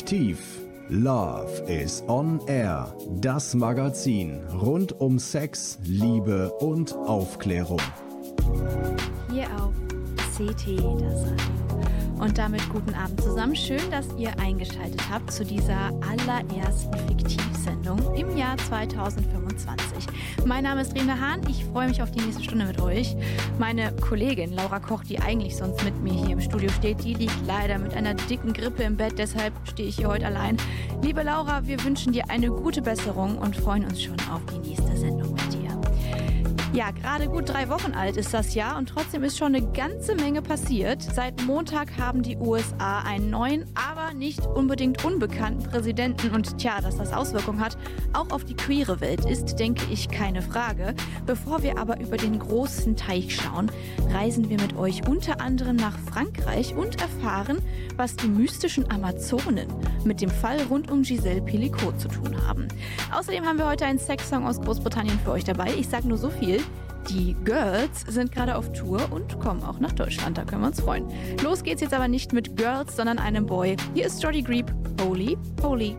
Fiktiv. Love is on Air. Das Magazin rund um Sex, Liebe und Aufklärung. Hier auf CT, das Radio. Und damit guten Abend zusammen. Schön, dass ihr eingeschaltet habt zu dieser allerersten Fiktivsendung im Jahr 2025. Mein Name ist Rena Hahn. Ich freue mich auf die nächste Stunde mit euch. Meine Kollegin Laura Koch, die eigentlich sonst mit mir hier im Studio steht, die liegt leider mit einer dicken Grippe im Bett. Deshalb stehe ich hier heute allein. Liebe Laura, wir wünschen dir eine gute Besserung und freuen uns schon auf die nächste Sendung mit dir. Ja, gerade gut 3 Wochen alt ist das Jahr und trotzdem ist schon eine ganze Menge passiert. Seit Montag haben die USA einen neuen, aber nicht unbedingt unbekannten Präsidenten. Und tja, dass das Auswirkungen hat, auch auf die queere Welt, ist, denke ich, keine Frage. Bevor wir aber über den großen Teich schauen, reisen wir mit euch unter anderem nach Frankreich und erfahren, was die mystischen Amazonen mit dem Fall rund um Gisèle Pelicot zu tun haben. Außerdem haben wir heute einen Sexsong aus Großbritannien für euch dabei. Ich sage nur so viel. Die Girls sind gerade auf Tour und kommen auch nach Deutschland, da können wir uns freuen. Los geht's jetzt aber nicht mit Girls, sondern einem Boy. Hier ist Jordy Griep, Holy, Holy.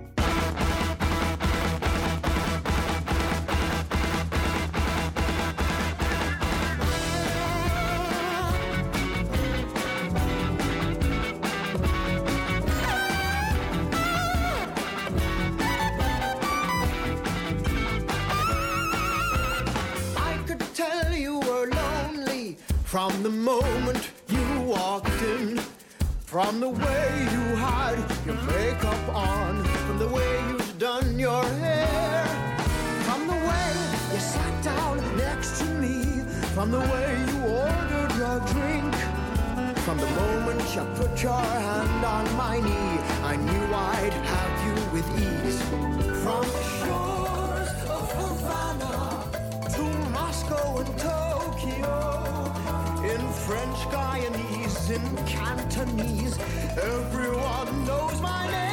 From the moment you walked in, from the way you had your makeup on, from the way you've done your hair, from the way you sat down next to me, from the way you ordered your drink, from the moment you put your hand on my knee, I knew I'd have you with ease. From the shores of Havana to Moscow and Tokyo, in French Guyanese, in Cantonese, everyone knows my name.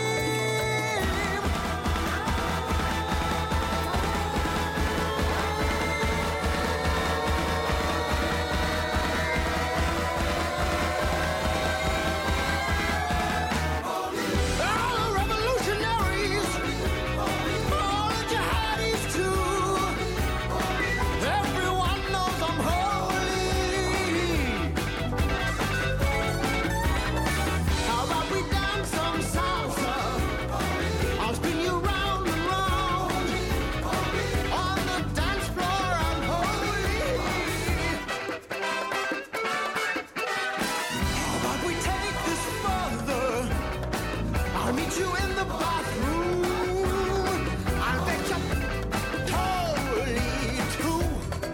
All the revolutionaries, all the jihadis too, everyone knows I'm holy. Meet you in the bathroom. I'll bet you totally too.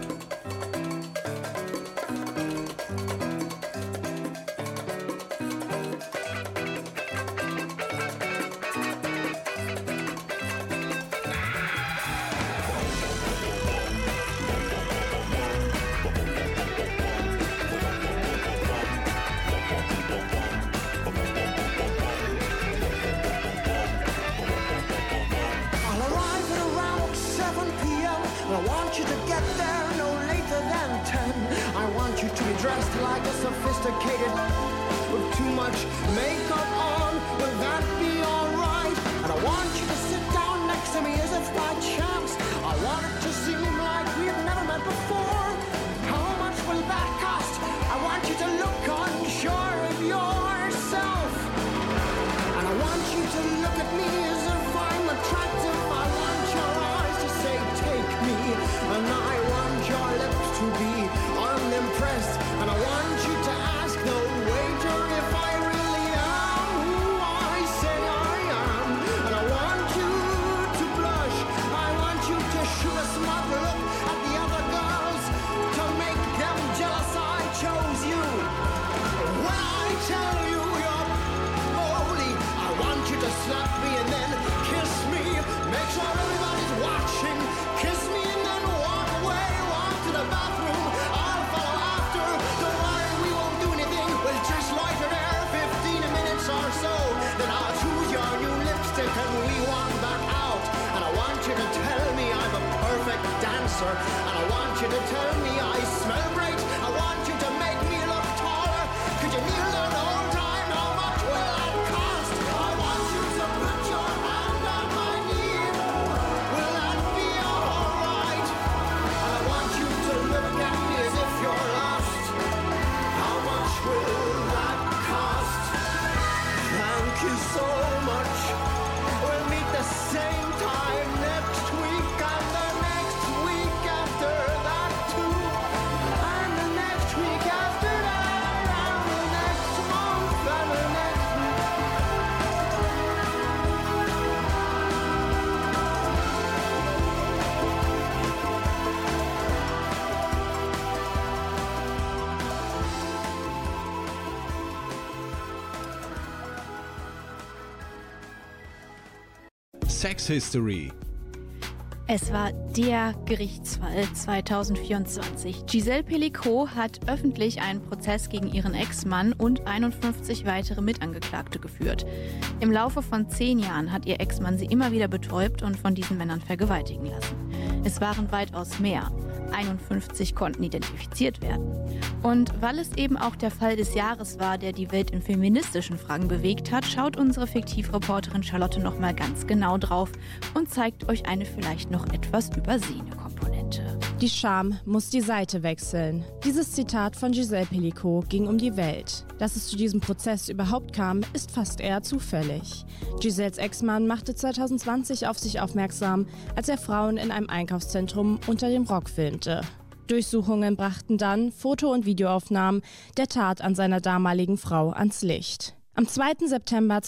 I want you to get there no later than 10. I want you to be dressed like a sophisticated with too much makeup on. Will that be alright? And I want you to sit down next to me as if by chance. I want it to seem like we've never met before. How much will that cost? I want you to look unsure of yourself. And I want you to look at me as if I'm attractive. I want your eyes to say take me, and I want your lips to be unimpressed, and I want you to ask the waiter if I really am who I say I am, and I want you to blush, I want you to shoot a smug look at the other girls to make them jealous I chose you. When I tell you you're holy, I want you to slap me and then kiss me, make sure everybody's watching. Kiss me and then walk away, walk to the bathroom. I'll follow after. Don't worry, we won't do anything. We'll just loiter there 15 minutes or so. Then I'll choose your new lipstick and we walk back out. And I want you to tell me I'm a perfect dancer. And I want you to tell me I smell great. I want you to make me look taller. Could you kneel down the whole time? How much will that cost? I want you to Sex History. Es war der Gerichtsfall 2024. Gisèle Pelicot hat öffentlich einen Prozess gegen ihren Ex-Mann und 51 weitere Mitangeklagte geführt. Im Laufe von 10 Jahren hat ihr Ex-Mann sie immer wieder betäubt und von diesen Männern vergewaltigen lassen. Es waren weitaus mehr. 51 konnten identifiziert werden. Und weil es eben auch der Fall des Jahres war, der die Welt in feministischen Fragen bewegt hat, schaut unsere Fiktivreporterin Charlotte nochmal ganz genau drauf und zeigt euch eine vielleicht noch etwas übersehene Komponente. Die Scham muss die Seite wechseln. Dieses Zitat von Gisèle Pelicot ging um die Welt. Dass es zu diesem Prozess überhaupt kam, ist fast eher zufällig. Gisèles Ex-Mann machte 2020 auf sich aufmerksam, als er Frauen in einem Einkaufszentrum unter dem Rock filmte. Durchsuchungen brachten dann Foto- und Videoaufnahmen der Tat an seiner damaligen Frau ans Licht. Am 2. September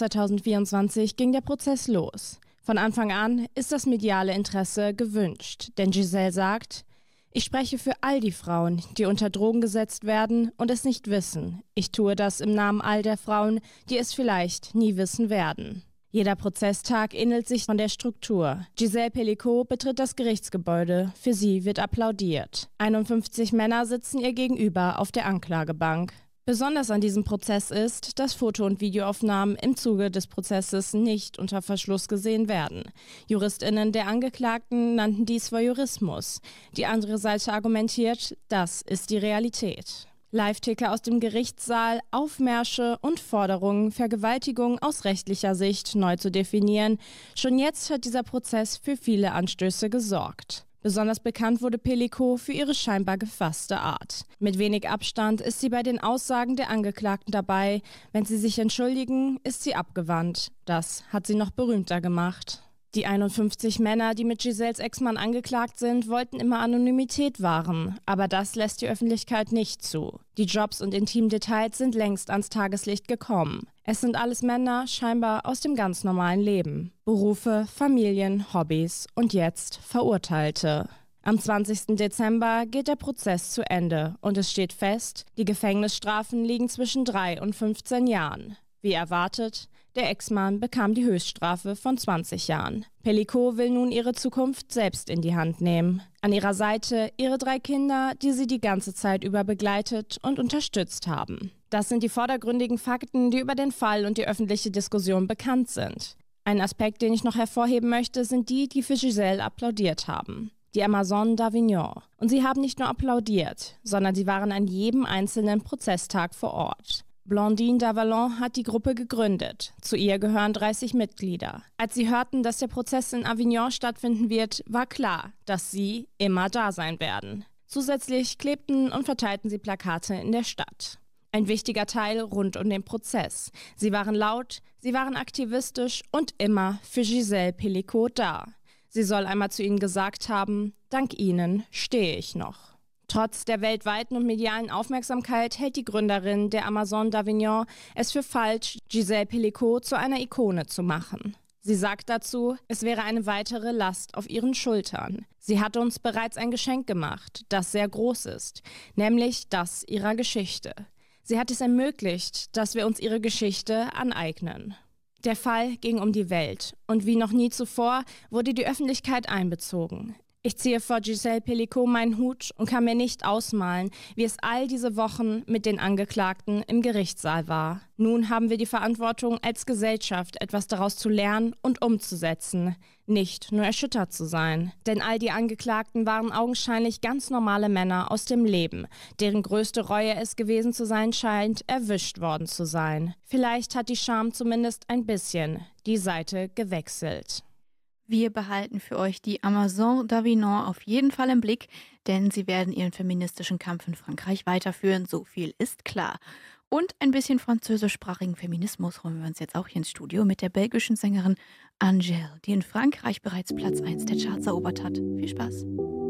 2024 ging der Prozess los. Von Anfang an ist das mediale Interesse gewünscht, denn Gisèle sagt: Ich spreche für all die Frauen, die unter Drogen gesetzt werden und es nicht wissen. Ich tue das im Namen all der Frauen, die es vielleicht nie wissen werden. Jeder Prozesstag ähnelt sich von der Struktur. Gisèle Pelicot betritt das Gerichtsgebäude. Für sie wird applaudiert. 51 Männer sitzen ihr gegenüber auf der Anklagebank. Besonders an diesem Prozess ist, dass Foto- und Videoaufnahmen im Zuge des Prozesses nicht unter Verschluss gesehen werden. JuristInnen der Angeklagten nannten dies Voyeurismus. Die andere Seite argumentiert, das ist die Realität. Live-Ticker aus dem Gerichtssaal, Aufmärsche und Forderungen, Vergewaltigung aus rechtlicher Sicht neu zu definieren. Schon jetzt hat dieser Prozess für viele Anstöße gesorgt. Besonders bekannt wurde Pelicot für ihre scheinbar gefasste Art. Mit wenig Abstand ist sie bei den Aussagen der Angeklagten dabei. Wenn sie sich entschuldigen, ist sie abgewandt. Das hat sie noch berühmter gemacht. Die 51 Männer, die mit Gisèles Ex-Mann angeklagt sind, wollten immer Anonymität wahren. Aber das lässt die Öffentlichkeit nicht zu. Die Jobs und intimen Details sind längst ans Tageslicht gekommen. Es sind alles Männer, scheinbar aus dem ganz normalen Leben. Berufe, Familien, Hobbys und jetzt Verurteilte. Am 20. Dezember geht der Prozess zu Ende und es steht fest, die Gefängnisstrafen liegen zwischen 3 und 15 Jahren. Wie erwartet, der Ex-Mann bekam die Höchststrafe von 20 Jahren. Pelicot will nun ihre Zukunft selbst in die Hand nehmen. An ihrer Seite ihre 3 Kinder, die sie die ganze Zeit über begleitet und unterstützt haben. Das sind die vordergründigen Fakten, die über den Fall und die öffentliche Diskussion bekannt sind. Ein Aspekt, den ich noch hervorheben möchte, sind die, die für Gisèle applaudiert haben. Die Amazonen d'Avignon. Und sie haben nicht nur applaudiert, sondern sie waren an jedem einzelnen Prozesstag vor Ort. Blandine Davalon hat die Gruppe gegründet. Zu ihr gehören 30 Mitglieder. Als sie hörten, dass der Prozess in Avignon stattfinden wird, war klar, dass sie immer da sein werden. Zusätzlich klebten und verteilten sie Plakate in der Stadt. Ein wichtiger Teil rund um den Prozess. Sie waren laut, sie waren aktivistisch und immer für Gisèle Pelicot da. Sie soll einmal zu ihnen gesagt haben: Dank ihnen stehe ich noch. Trotz der weltweiten und medialen Aufmerksamkeit hält die Gründerin der Amazonen d'Avignon es für falsch, Gisèle Pelicot zu einer Ikone zu machen. Sie sagt dazu, es wäre eine weitere Last auf ihren Schultern. Sie hatte uns bereits ein Geschenk gemacht, das sehr groß ist, nämlich das ihrer Geschichte. Sie hat es ermöglicht, dass wir uns ihre Geschichte aneignen. Der Fall ging um die Welt und wie noch nie zuvor wurde die Öffentlichkeit einbezogen. Ich ziehe vor Gisèle Pelicot meinen Hut und kann mir nicht ausmalen, wie es all diese Wochen mit den Angeklagten im Gerichtssaal war. Nun haben wir die Verantwortung, als Gesellschaft etwas daraus zu lernen und umzusetzen, nicht nur erschüttert zu sein. Denn all die Angeklagten waren augenscheinlich ganz normale Männer aus dem Leben, deren größte Reue es gewesen zu sein scheint, erwischt worden zu sein. Vielleicht hat die Scham zumindest ein bisschen die Seite gewechselt. Wir behalten für euch die Amazonen d'Avignon auf jeden Fall im Blick, denn sie werden ihren feministischen Kampf in Frankreich weiterführen, so viel ist klar. Und ein bisschen französischsprachigen Feminismus holen wir uns jetzt auch hier ins Studio mit der belgischen Sängerin Angèle, die in Frankreich bereits Platz 1 der Charts erobert hat. Viel Spaß!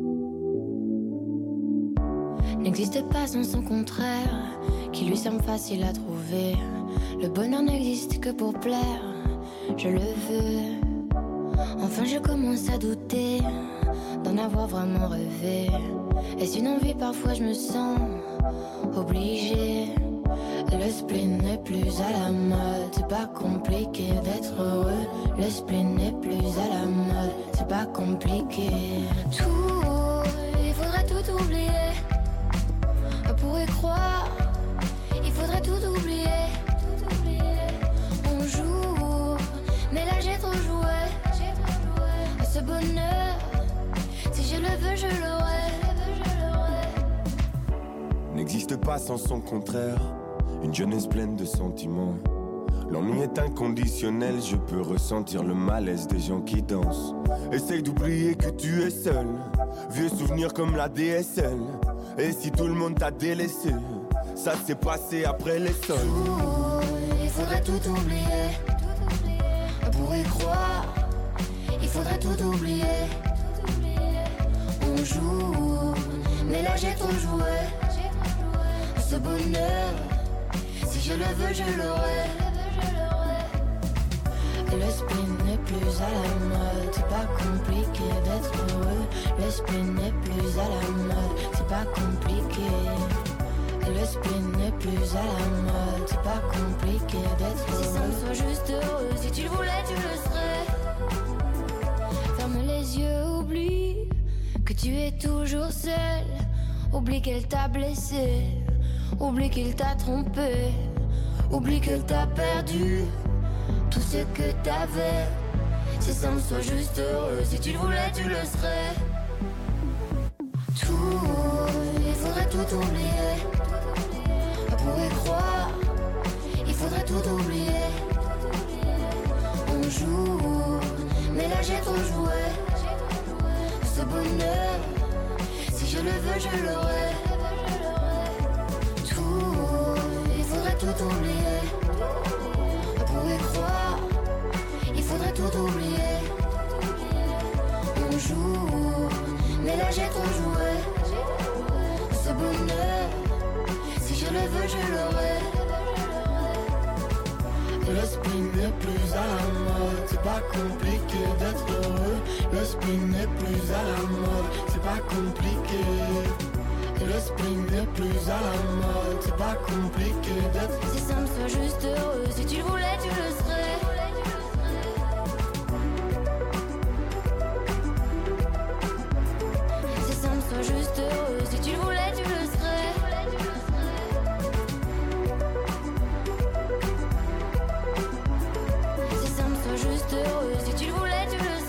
N'existe pas sans son contraire, qui lui semble facile à trouver. Le bonheur n'existe que pour plaire, je le veux. Enfin je commence à douter d'en avoir vraiment rêvé. Est-ce une envie? Parfois je me sens obligée Le spleen n'est plus à la mode, c'est pas compliqué d'être heureux. Le spleen n'est plus à la mode, c'est pas compliqué. Tout, il faudrait tout oublier. Pour y croire, il faudrait tout oublier. On joue, mais là j'ai trop joué. Ce bonheur, si je le veux, je l'aurai. N'existe pas sans son contraire. Une jeunesse pleine de sentiments. L'ennui est inconditionnel, je peux ressentir le malaise des gens qui dansent. Essaye d'oublier que tu es seul. Vieux souvenirs comme la DSL. Et si tout le monde t'a délaissé, ça s'est passé après les sols. Il faudrait tout oublier. Pour y croire, il faudrait tout oublier. On joue, mais là j'ai trop joué. Ce bonheur, si je le veux, je l'aurai. Le spleen n'est plus à la mode, c'est pas compliqué d'être heureux. Le spleen n'est plus à la mode, c'est pas compliqué. Le spleen n'est plus à la mode, c'est pas compliqué d'être heureux. Si ça me soit juste heureux, si tu le voulais, tu le serais. Ferme les yeux, oublie que tu es toujours seul. Oublie qu'elle t'a blessé. Oublie qu'il t'a trompé, oublie qu'elle t'a perdu tout ce que t'avais. Si ça me soit juste heureux, si tu le voulais, tu le serais. Tout, il faudrait tout oublier. Pour y croire, il faudrait tout oublier. On joue, mais là j'ai trop joué. Ce bonheur, si je le veux, je l'aurai. Il faudrait tout oublier. Pour y croire, il faudrait tout oublier. On joue, mais là j'ai trop joué. Ce bonheur, si je le veux, je l'aurai. Le spleen n'est plus à la mode, c'est pas compliqué d'être heureux. Le spleen n'est plus à la mode, c'est pas compliqué. Le spleen n'est plus à la mode, c'est pas compliqué d'être. Si ça me soit juste heureux, si tu le voulais, tu le serais. Si ça me soit juste heureux, si tu le voulais, tu le serais. Si ça me soit juste heureux, si tu le voulais, tu le serais.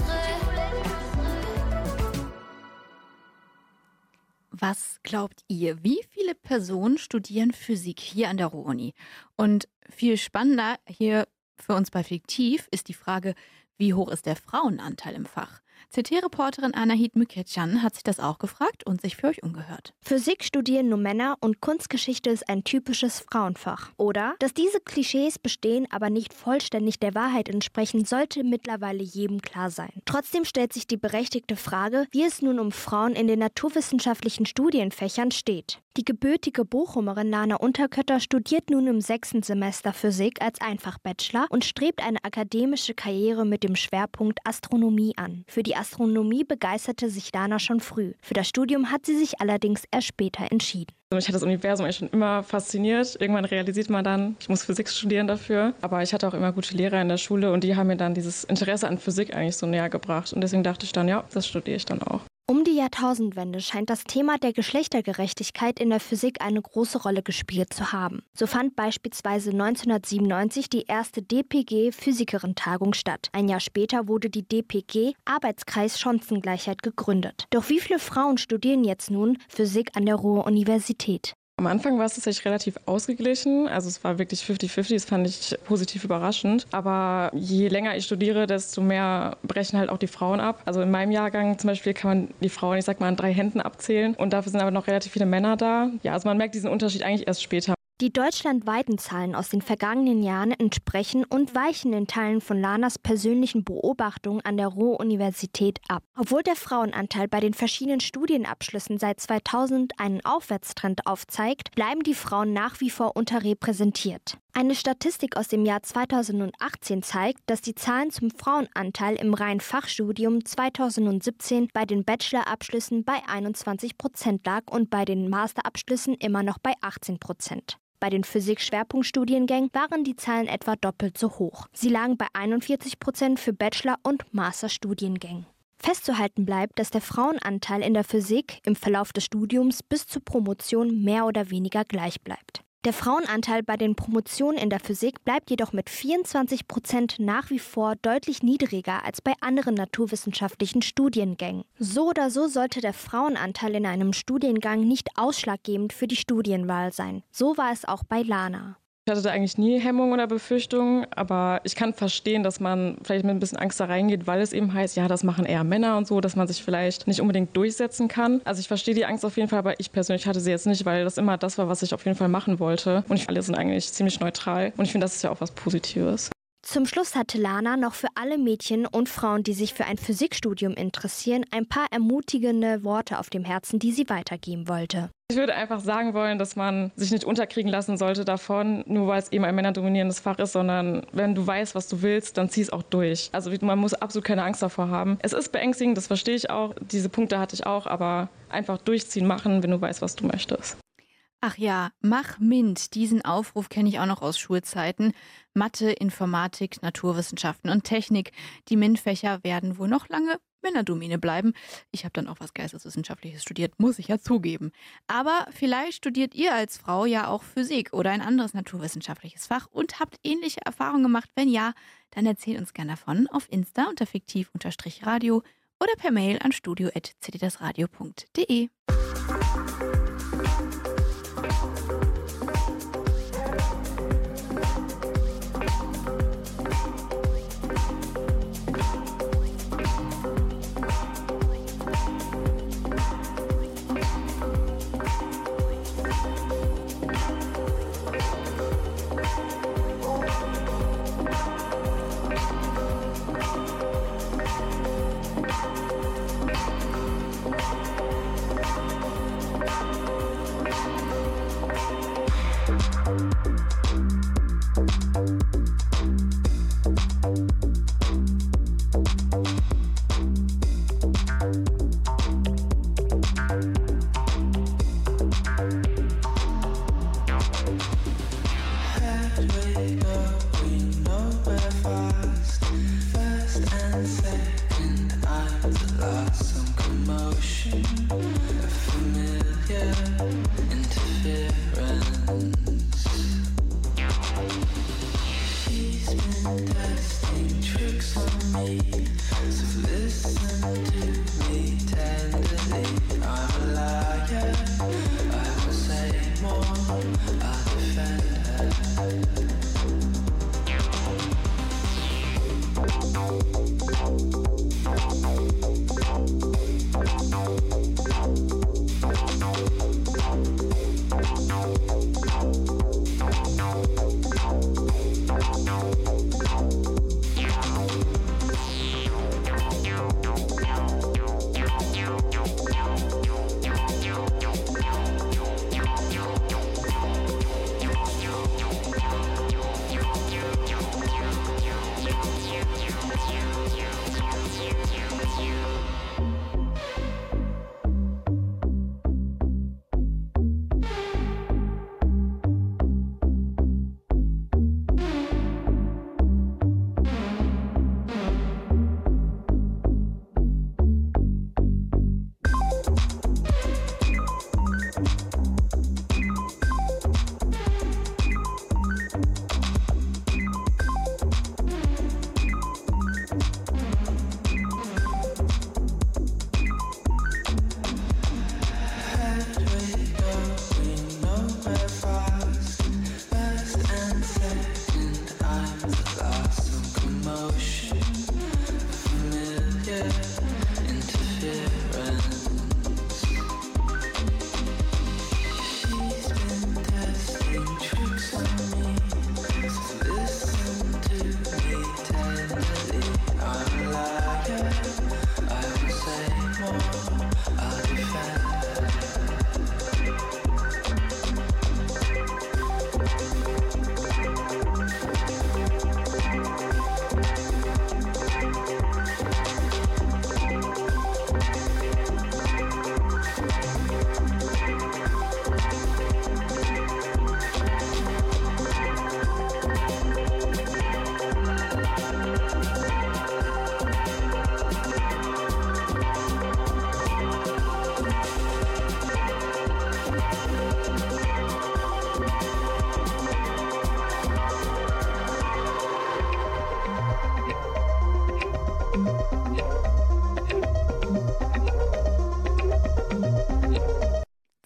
Was glaubt ihr, wie viele Personen studieren Physik hier an der Ruhr-Uni? Und viel spannender hier für uns bei Fiktiv ist die Frage, wie hoch ist der Frauenanteil im Fach? CT-Reporterin Anahit Müketcan hat sich das auch gefragt und sich für euch umgehört. Physik studieren nur Männer und Kunstgeschichte ist ein typisches Frauenfach. Oder? Dass diese Klischees bestehen, aber nicht vollständig der Wahrheit entsprechen, sollte mittlerweile jedem klar sein. Trotzdem stellt sich die berechtigte Frage, wie es nun um Frauen in den naturwissenschaftlichen Studienfächern steht. Die gebürtige Bochumerin Lana Unterkötter studiert nun im 6. Semester Physik als Einfachbachelor und strebt eine akademische Karriere mit dem Schwerpunkt Astronomie an. Für die Astronomie begeisterte sich Lana schon früh. Für das Studium hat sie sich allerdings erst später entschieden. Mich hat das Universum eigentlich schon immer fasziniert. Irgendwann realisiert man dann, ich muss Physik studieren dafür. Aber ich hatte auch immer gute Lehrer in der Schule und die haben mir dann dieses Interesse an Physik eigentlich so näher gebracht. Und deswegen dachte ich dann, ja, das studiere ich dann auch. Um die Jahrtausendwende scheint das Thema der Geschlechtergerechtigkeit in der Physik eine große Rolle gespielt zu haben. So fand beispielsweise 1997 die erste DPG-Physikerin-Tagung statt. Ein Jahr später wurde die DPG Arbeitskreis Chancengleichheit gegründet. Doch wie viele Frauen studieren jetzt nun Physik an der Ruhr-Universität? Am Anfang war es tatsächlich relativ ausgeglichen, also es war wirklich 50-50, das fand ich positiv überraschend. Aber je länger ich studiere, desto mehr brechen halt auch die Frauen ab. Also in meinem Jahrgang zum Beispiel kann man die Frauen, ich sag mal, an 3 Händen abzählen und dafür sind aber noch relativ viele Männer da. Ja, also man merkt diesen Unterschied eigentlich erst später. Die deutschlandweiten Zahlen aus den vergangenen Jahren entsprechen und weichen in Teilen von Lanas persönlichen Beobachtungen an der Ruhr-Universität ab. Obwohl der Frauenanteil bei den verschiedenen Studienabschlüssen seit 2000 einen Aufwärtstrend aufzeigt, bleiben die Frauen nach wie vor unterrepräsentiert. Eine Statistik aus dem Jahr 2018 zeigt, dass die Zahlen zum Frauenanteil im reinen Fachstudium 2017 bei den Bachelorabschlüssen bei 21% lag und bei den Masterabschlüssen immer noch bei 18%. Bei den Physik-Schwerpunktstudiengängen waren die Zahlen etwa doppelt so hoch. Sie lagen bei 41% für Bachelor- und Masterstudiengängen. Festzuhalten bleibt, dass der Frauenanteil in der Physik im Verlauf des Studiums bis zur Promotion mehr oder weniger gleich bleibt. Der Frauenanteil bei den Promotionen in der Physik bleibt jedoch mit 24% nach wie vor deutlich niedriger als bei anderen naturwissenschaftlichen Studiengängen. So oder so sollte der Frauenanteil in einem Studiengang nicht ausschlaggebend für die Studienwahl sein. So war es auch bei Lana. Ich hatte da eigentlich nie Hemmungen oder Befürchtungen, aber ich kann verstehen, dass man vielleicht mit ein bisschen Angst da reingeht, weil es eben heißt, ja, das machen eher Männer und so, dass man sich vielleicht nicht unbedingt durchsetzen kann. Also ich verstehe die Angst auf jeden Fall, aber ich persönlich hatte sie jetzt nicht, weil das immer das war, was ich auf jeden Fall machen wollte. Und alle sind eigentlich ziemlich neutral und ich finde, das ist ja auch was Positives. Zum Schluss hatte Lana noch für alle Mädchen und Frauen, die sich für ein Physikstudium interessieren, ein paar ermutigende Worte auf dem Herzen, die sie weitergeben wollte. Ich würde einfach sagen wollen, dass man sich nicht unterkriegen lassen sollte davon, nur weil es eben ein männerdominierendes Fach ist, sondern wenn du weißt, was du willst, dann zieh es auch durch. Also man muss absolut keine Angst davor haben. Es ist beängstigend, das verstehe ich auch. Diese Punkte hatte ich auch, aber einfach durchziehen, machen, wenn du weißt, was du möchtest. Ach ja, mach MINT. Diesen Aufruf kenne ich auch noch aus Schulzeiten. Mathe, Informatik, Naturwissenschaften und Technik. Die MINT-Fächer werden wohl noch lange Männerdomäne bleiben. Ich habe dann auch was Geisteswissenschaftliches studiert, muss ich ja zugeben. Aber vielleicht studiert ihr als Frau ja auch Physik oder ein anderes naturwissenschaftliches Fach und habt ähnliche Erfahrungen gemacht. Wenn ja, dann erzählt uns gerne davon auf Insta unter fiktiv_radio oder per Mail an studio@cddasradio.de.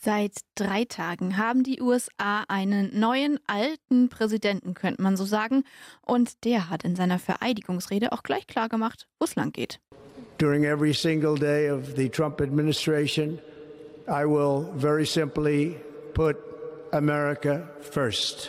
Seit 3 Tagen haben die USA einen neuen, alten Präsidenten, könnte man so sagen. Und der hat in seiner Vereidigungsrede auch gleich klargemacht, wo es lang geht. During every single day of the Trump administration, I will very simply put America first.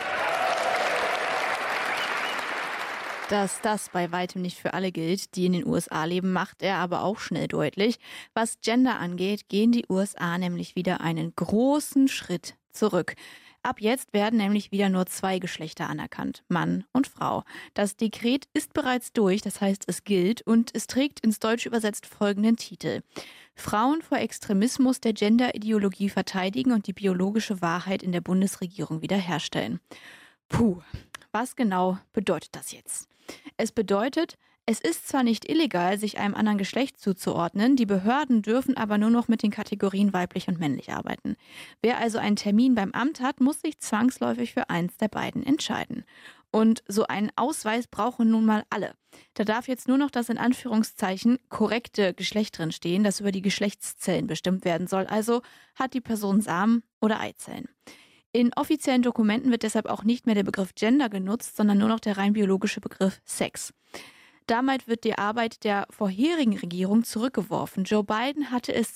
Dass das bei weitem nicht für alle gilt, die in den USA leben, macht er aber auch schnell deutlich. Was Gender angeht, gehen die USA nämlich wieder einen großen Schritt zurück. Ab jetzt werden nämlich wieder nur 2 Geschlechter anerkannt, Mann und Frau. Das Dekret ist bereits durch, das heißt, es gilt und es trägt ins Deutsche übersetzt folgenden Titel: Frauen vor Extremismus der Gender-Ideologie verteidigen und die biologische Wahrheit in der Bundesregierung wiederherstellen. Puh, was genau bedeutet das jetzt? Es bedeutet, es ist zwar nicht illegal, sich einem anderen Geschlecht zuzuordnen, die Behörden dürfen aber nur noch mit den Kategorien weiblich und männlich arbeiten. Wer also einen Termin beim Amt hat, muss sich zwangsläufig für eins der beiden entscheiden. Und so einen Ausweis brauchen nun mal alle. Da darf jetzt nur noch das in Anführungszeichen korrekte Geschlecht drin stehen, das über die Geschlechtszellen bestimmt werden soll. Also hat die Person Samen oder Eizellen. In offiziellen Dokumenten wird deshalb auch nicht mehr der Begriff Gender genutzt, sondern nur noch der rein biologische Begriff Sex. Damit wird die Arbeit der vorherigen Regierung zurückgeworfen. Joe Biden hatte es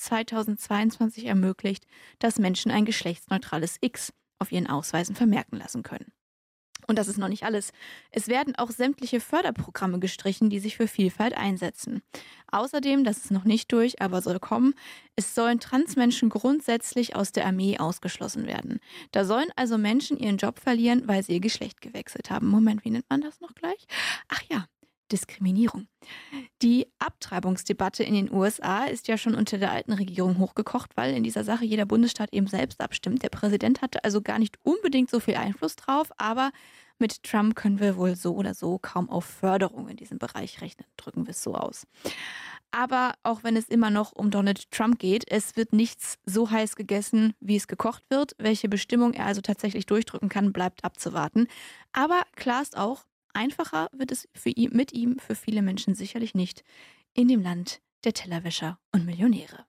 2022 ermöglicht, dass Menschen ein geschlechtsneutrales X auf ihren Ausweisen vermerken lassen können. Und das ist noch nicht alles. Es werden auch sämtliche Förderprogramme gestrichen, die sich für Vielfalt einsetzen. Außerdem, das ist noch nicht durch, aber soll kommen, es sollen Transmenschen grundsätzlich aus der Armee ausgeschlossen werden. Da sollen also Menschen ihren Job verlieren, weil sie ihr Geschlecht gewechselt haben. Moment, wie nennt man das noch gleich? Ach ja, Diskriminierung. Die Abtreibungsdebatte in den USA ist ja schon unter der alten Regierung hochgekocht, weil in dieser Sache jeder Bundesstaat eben selbst abstimmt. Der Präsident hatte also gar nicht unbedingt so viel Einfluss drauf, aber mit Trump können wir wohl so oder so kaum auf Förderung in diesem Bereich rechnen. Drücken wir es so aus. Aber auch wenn es immer noch um Donald Trump geht, es wird nichts so heiß gegessen, wie es gekocht wird. Welche Bestimmung er also tatsächlich durchdrücken kann, bleibt abzuwarten. Aber klar ist auch, einfacher wird es mit ihm für viele Menschen sicherlich nicht in dem Land der Tellerwäscher und Millionäre.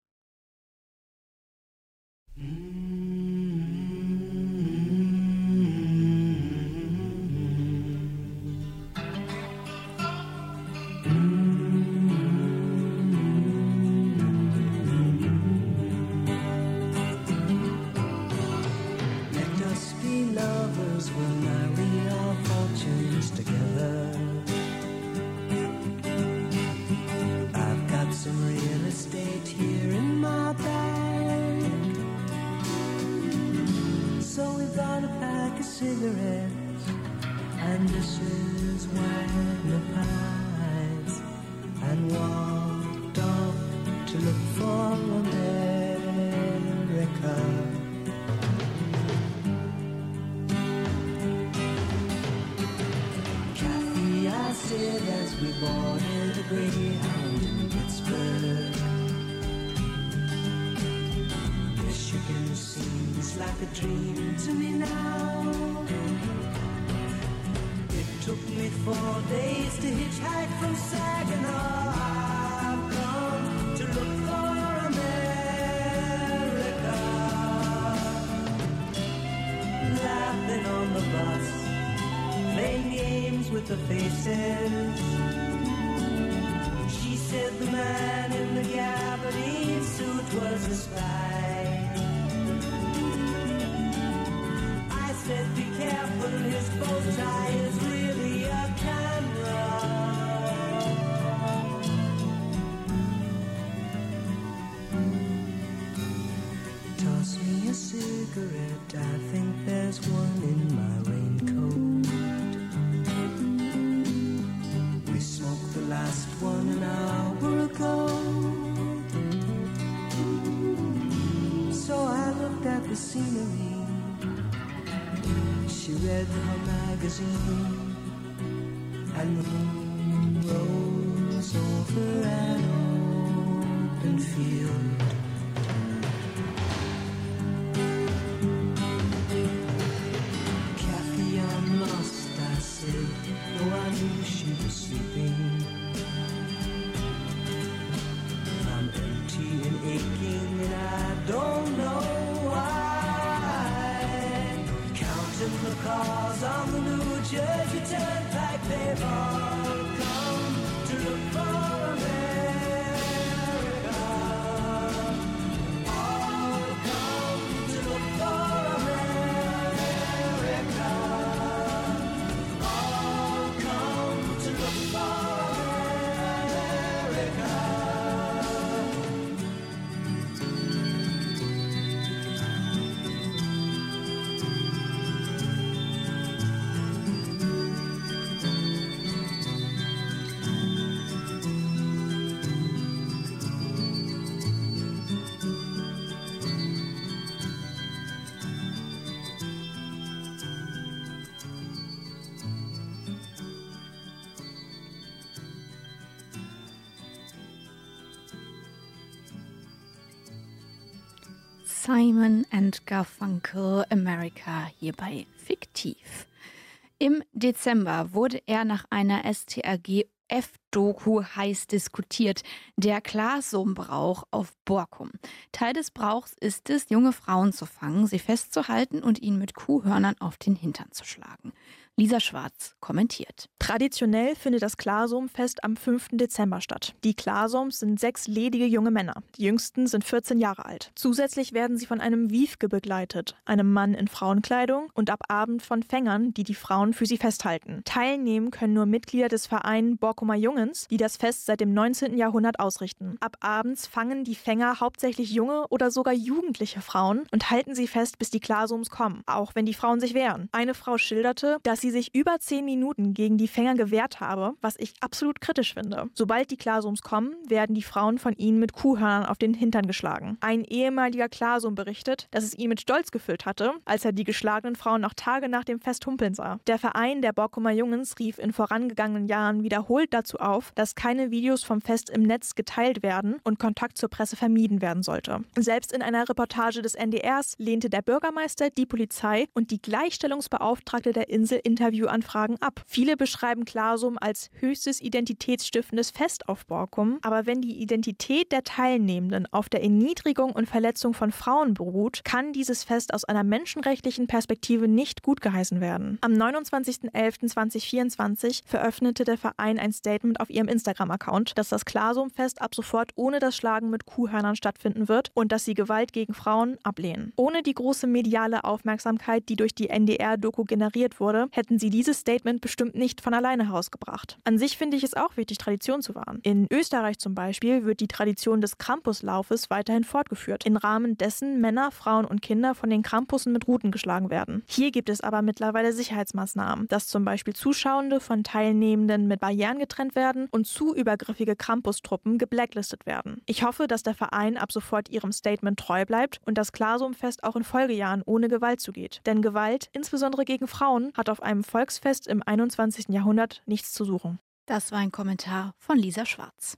Let us be lovers, we'll marry our fortunes together. I've got some real estate here in my bag, so we've got a pack of cigarettes, and this is Wagner pies, and walked off to look for America. I said as we boarded a Greyhound in Pittsburgh, Michigan seems like a dream to me now. It took me 4 days to hitchhike from Saginaw. I've come to look for America, laughing on the bus, playing games with the faces. She said the man in the gabardine suit was a spy. I said be careful, his bow tie is really a camera. Toss me a cigarette, I think there's one in my raincoat. We smoked the last one an hour ago. So I looked at the scenery. She read her magazine, and the moon rose over an open field. Kathy, I'm lost, I said, though I knew she was sleeping. I'm empty and aching, and I don't know the cars on the New Jersey Turnpike, they've all come to look for America. All come to look for America. All come to look for America. Simon and Garfunkel, America, hierbei fiktiv. Im Dezember wurde er nach einer STRG-F-Doku heiß diskutiert, der Glasumbrauch auf Borkum. Teil des Brauchs ist es, junge Frauen zu fangen, sie festzuhalten und ihnen mit Kuhhörnern auf den Hintern zu schlagen. Lisa Schwarz kommentiert. Traditionell findet das Klarsum-Fest am 5. Dezember statt. Die Klarsums sind 6 ledige junge Männer. Die jüngsten sind 14 Jahre alt. Zusätzlich werden sie von einem Wiefke begleitet, einem Mann in Frauenkleidung, und ab Abend von Fängern, die die Frauen für sie festhalten. Teilnehmen können nur Mitglieder des Vereins Borkumer Jungens, die das Fest seit dem 19. Jahrhundert ausrichten. Ab abends fangen die Fänger hauptsächlich junge oder sogar jugendliche Frauen und halten sie fest, bis die Klarsums kommen, auch wenn die Frauen sich wehren. Eine Frau schilderte, dass sie sich über 10 Minuten gegen die Fänger gewehrt habe, was ich absolut kritisch finde. Sobald die Klarsums kommen, werden die Frauen von ihnen mit Kuhhörnern auf den Hintern geschlagen. Ein ehemaliger Klarsum berichtet, dass es ihn mit Stolz gefüllt hatte, als er die geschlagenen Frauen noch Tage nach dem Fest humpeln sah. Der Verein der Borkumer Jungens rief in vorangegangenen Jahren wiederholt dazu auf, dass keine Videos vom Fest im Netz geteilt werden und Kontakt zur Presse vermieden werden sollte. Selbst in einer Reportage des NDRs lehnte der Bürgermeister, die Polizei und die Gleichstellungsbeauftragte der Insel Interviewanfragen ab. Viele beschreiben Klarsum als höchstes identitätsstiftendes Fest auf Borkum, aber wenn die Identität der Teilnehmenden auf der Erniedrigung und Verletzung von Frauen beruht, kann dieses Fest aus einer menschenrechtlichen Perspektive nicht gutgeheißen werden. Am 29.11.2024 veröffentlichte der Verein ein Statement auf ihrem Instagram-Account, dass das Klarsum-Fest ab sofort ohne das Schlagen mit Kuhhörnern stattfinden wird und dass sie Gewalt gegen Frauen ablehnen. Ohne die große mediale Aufmerksamkeit, die durch die NDR-Doku generiert wurde, hätten sie dieses Statement bestimmt nicht von alleine herausgebracht. An sich finde ich es auch wichtig, Tradition zu wahren. In Österreich zum Beispiel wird die Tradition des Krampuslaufes weiterhin fortgeführt, im Rahmen dessen Männer, Frauen und Kinder von den Krampussen mit Ruten geschlagen werden. Hier gibt es aber mittlerweile Sicherheitsmaßnahmen, dass zum Beispiel Zuschauende von Teilnehmenden mit Barrieren getrennt werden und zu übergriffige Krampustruppen geblacklistet werden. Ich hoffe, dass der Verein ab sofort ihrem Statement treu bleibt und das Klarsum-Fest auch in Folgejahren ohne Gewalt zugeht. Denn Gewalt, insbesondere gegen Frauen, hat auf einem Volksfest im 21. Jahrhundert nichts zu suchen. Das war ein Kommentar von Lisa Schwarz.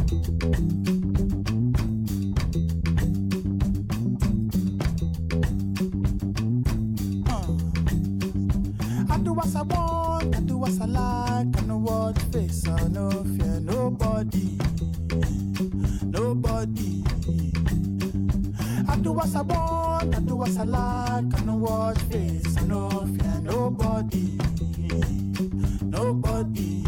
I do what I want, I do what I like, I know what face, I no fear nobody, nobody. I do what I want, I do what I like, I know what face, I no fear nobody, nobody.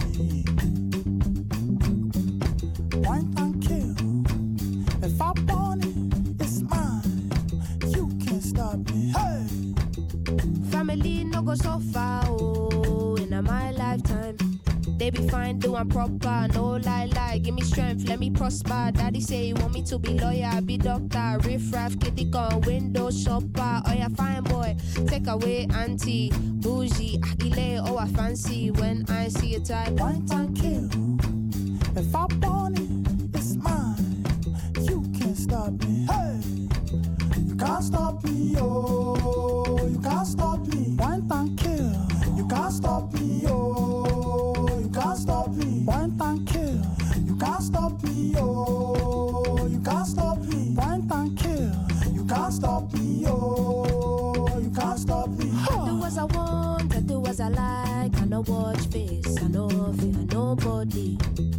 Point and kill, if I want it, it's mine, you can't stop me, hey! Family no go so far, oh, in my lifetime. They be fine, doing proper, no lie, give me strength, let me prosper. Daddy say you want me to be lawyer, be doctor, riff-raff, kitty gun, window shopper. Oh yeah, fine boy, take away auntie, bougie, akile, oh I fancy when I see a type. Point and kill, if I want it, it's mine, you can't stop me, hey! You can't stop me, oh, you can't stop me. Point and kill, you can't stop me, oh, you can't stop me. Point and kill, you can't stop me, oh, you can't stop me. Point and kill, you can't stop me, oh, you can't stop me. I do as I want, I do as I like. I no watch face, I no fear nobody,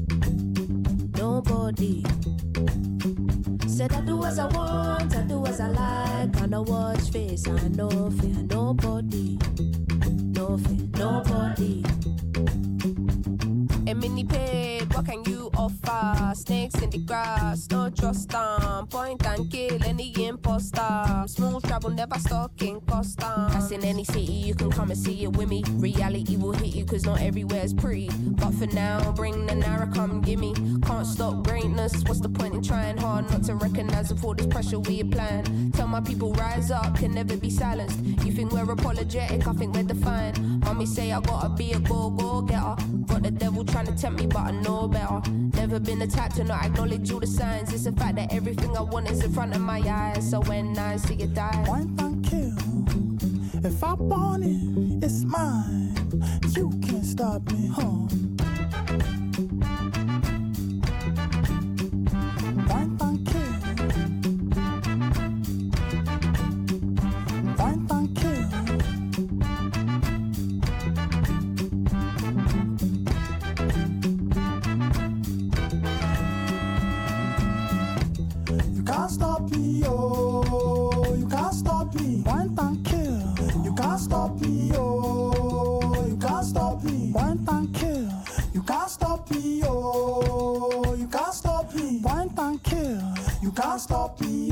nobody. Said I do as I want, I do as I like. I no watch face, I no fear nobody. no fear, nobody. A mini pig, what can you offer? Snakes in the grass, no trust them. Point and kill any imposter. Smooth travel, never stalking Costa. That's in any city, you can come and see it with me. Reality will hit you, cause not everywhere's pretty. But for now, bring the Nara, come gimme. Can't stop greatness, what's the point in trying hard not to recognize all this pressure we applying? Tell my people, rise up, can never be silenced. You think we're apologetic, I think we're defiant. Mommy say I gotta be a go-getter. Got the devil trying to tempt me, but I know better. Never been the type to not acknowledge all the signs. It's the fact that everything I want is in front of my eyes. So when I see it die, point and kill. If I want it, it's mine. You can't stop me, huh? Point and kill. Point and kill. You can't stop me, oh. You can't stop me. Point and kill. You can't stop me, oh. You can't stop me. Point and kill. You can't stop me, oh. You can't stop me. Point and kill. You can't stop me,